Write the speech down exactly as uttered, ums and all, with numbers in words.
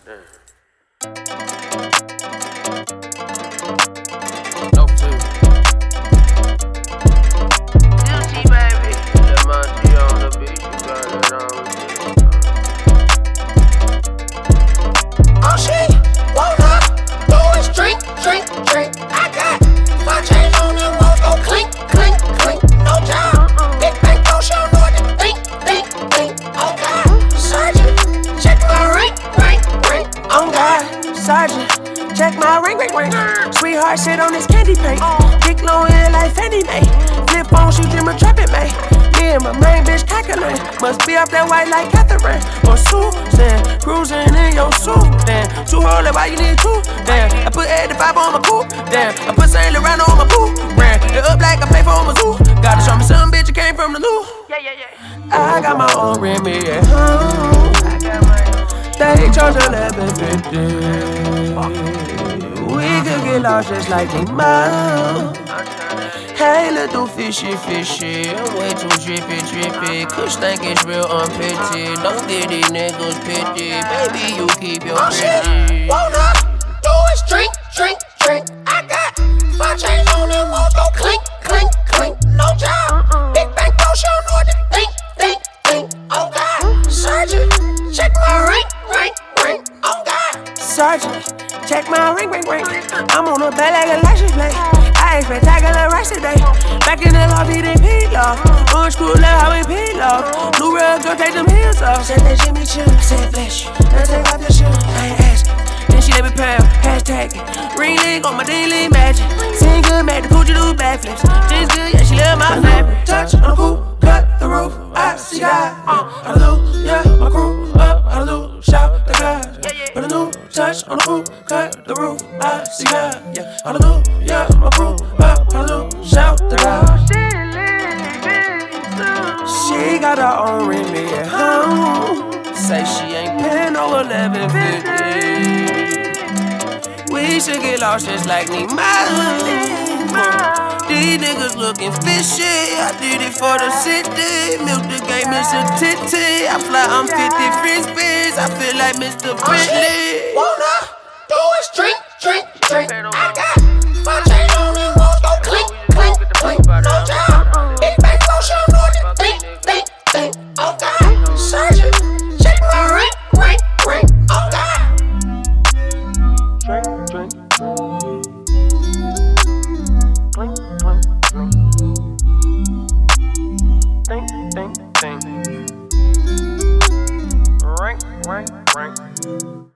Damn. No two. Guilty, baby. That Monty on the beach, you got it on the Oh shit, won't up, do is drink, drink, drink. I got my chains on them, won't go clink, clink, clink. No job, big bank, no show, know what to think, think, think. Oh God, Sergeant, check my ring, ring, ring. Oh God, Sergeant, check my ring, ring, ring. Sweetheart shit on this candy paint. Dick low in like Fannie Mae. Flip phone, she dream of trapping, man. Me and my main bitch calculate. Must be up that white like Catherine or Susan. Cruising in your suit, damn. Too holy, why you need two? Damn. I put eighty-five on my coupe, damn. I put Saint Laurent on my boot, brand. It up like I pay for my zoo. Gotta show me some bitch, you came from the loo. Yeah, yeah, yeah. I got my own Remy at home. I got my own. They charge eleven fifty. We could get lost just like the mile. Hey, little fishy, fishy. I'm way too drippy, drippy. Kush think it's real unpity. Don't get these niggas pity. Baby, you keep your oh, pretty. Won't up, do is drink, drink, drink. I got my chains on them, won't go clink, clink, clink. No job, big bank, no show, know what to think, think, think. Oh God, Sergeant, check my ring, ring, ring. Oh God, Sergeant, check my ring, ring, ring. I'm on a bed like a license plate. I ain't spectacular rice today. Back in the lobby, they pillow. Orange screw left, how we pillow. New real girl, take them heels off. Said that Jimmy Choo, I said bless you. Now take off your shoe, I ain't asking. Then she let me pay, hashtag it. Ring link on my daily magic. Sing good, make the coochie do backflips. Jeans good, yeah, she love my fabric. Touch on the coupe, cut the roof. I see God, uh, hallelujah. My crew up, hallelujah. Shout the God. Put a new touch on the coupe, cut the roof. I see God, yeah, hallelujah. My crew up, hallelujah. Shout the God. She got her own Remy at home. Say she ain't paying no eleven fifty. We should get lost just like Nemo. These niggas looking fishy. I did it for the city. Milk the game, Mister Titty. I fly, I'm fifty frisbees. I feel like Mister Bentley. Wanna do is drink, drink, drink. I got my chain on and won't go clink, clink, clink. No job, big bank, no show, know what to think, think, think. Oh God, Sergeant, check my ring, ring, ring. Oh God. Drink, drink. Clink, clink, clink. Think, think, think. Rank, rank, rank.